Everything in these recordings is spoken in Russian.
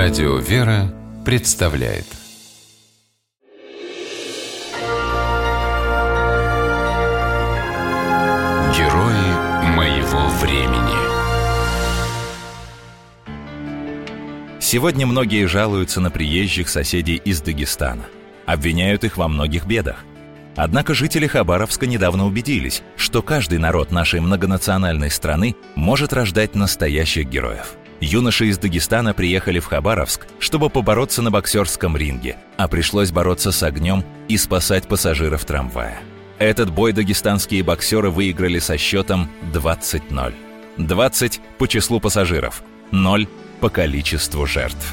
Радио «Вера» представляет Герои моего времени. Сегодня многие жалуются на приезжих соседей из Дагестана. Обвиняют их во многих бедах. Однако жители Хабаровска недавно убедились, что каждый народ нашей многонациональной страны может рождать настоящих героев. Юноши из Дагестана приехали в Хабаровск, чтобы побороться на боксерском ринге, а пришлось бороться с огнем и спасать пассажиров трамвая. Этот бой дагестанские боксеры выиграли со счетом 20-0. 20 по числу пассажиров, 0 по количеству жертв.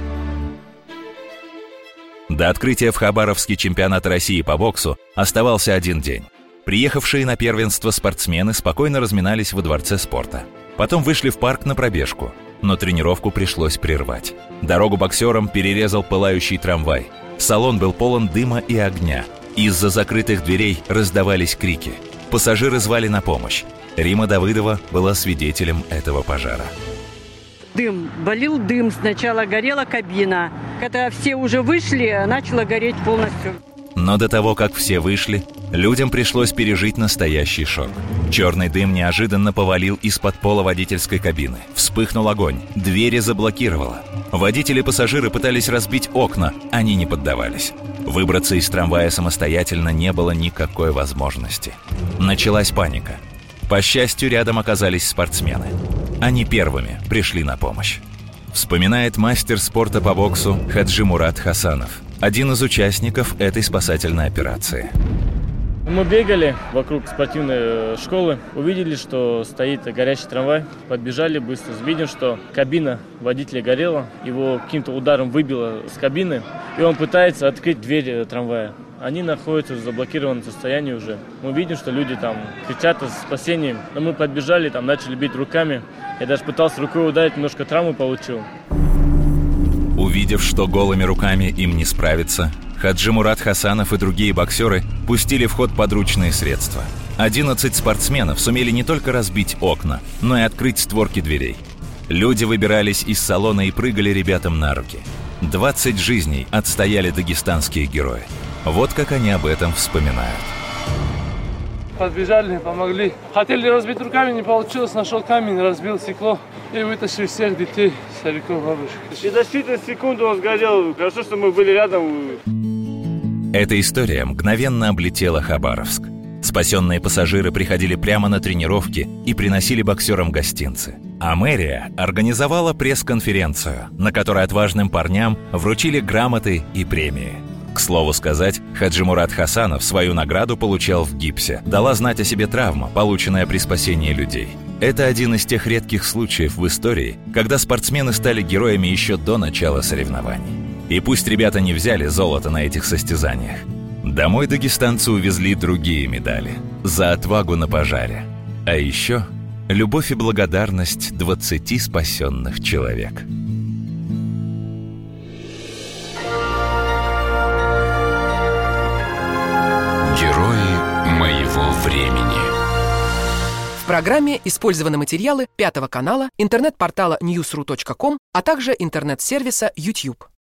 До открытия в Хабаровске чемпионата России по боксу оставался один день. Приехавшие на первенство спортсмены спокойно разминались во дворце спорта. Потом вышли в парк на пробежку, но тренировку пришлось прервать. Дорогу боксерам перерезал пылающий трамвай. Салон был полон дыма и огня. Из-за закрытых дверей раздавались крики. Пассажиры звали на помощь. Рима Давыдова была свидетелем этого пожара. Дым, валил дым, сначала горела кабина. Когда все уже вышли, начало гореть полностью. Но до того, как все вышли, людям пришлось пережить настоящий шок. Черный дым неожиданно повалил из-под пола водительской кабины. Вспыхнул огонь, двери заблокировало. Водители и пассажиры пытались разбить окна, они не поддавались. Выбраться из трамвая самостоятельно не было никакой возможности. Началась паника. По счастью, рядом оказались спортсмены. Они первыми пришли на помощь. Вспоминает мастер спорта по боксу Хаджимурат Хасанов, один из участников этой спасательной операции. Мы бегали вокруг спортивной школы, увидели, что стоит горящий трамвай, подбежали быстро, видим, что кабина водителя горела, его каким-то ударом выбило с кабины, и он пытается открыть дверь трамвая. Они находятся в заблокированном состоянии уже. Мы видим, что люди там кричат о спасении, но мы подбежали, там начали бить руками. Я даже пытался рукой ударить, немножко травму получил. Увидев, что голыми руками им не справиться, Хаджимурат Хасанов и другие боксеры пустили в ход подручные средства. 11 спортсменов сумели не только разбить окна, но и открыть створки дверей. Люди выбирались из салона и прыгали ребятам на руки. 20 жизней отстояли дагестанские герои. Вот как они об этом вспоминают. Подбежали, помогли. Хотели разбить руками, не получилось. Нашел камень, разбил стекло и вытащил всех детей, стариков, бабушек. И за считанные секунды он сгорел. Хорошо, что мы были рядом. Эта история мгновенно облетела Хабаровск. Спасенные пассажиры приходили прямо на тренировки и приносили боксерам гостинцы. А мэрия организовала пресс-конференцию, на которой отважным парням вручили грамоты и премии. К слову сказать, Хаджимурат Хасанов свою награду получал в гипсе. Дала знать о себе травма, полученная при спасении людей. Это один из тех редких случаев в истории, когда спортсмены стали героями еще до начала соревнований. И пусть ребята не взяли золото на этих состязаниях, домой дагестанцы увезли другие медали за отвагу на пожаре. А еще любовь и благодарность 20 спасенных человек. Герои моего времени. В программе использованы материалы Пятого канала, интернет-портала newsru.com, а также интернет-сервиса YouTube.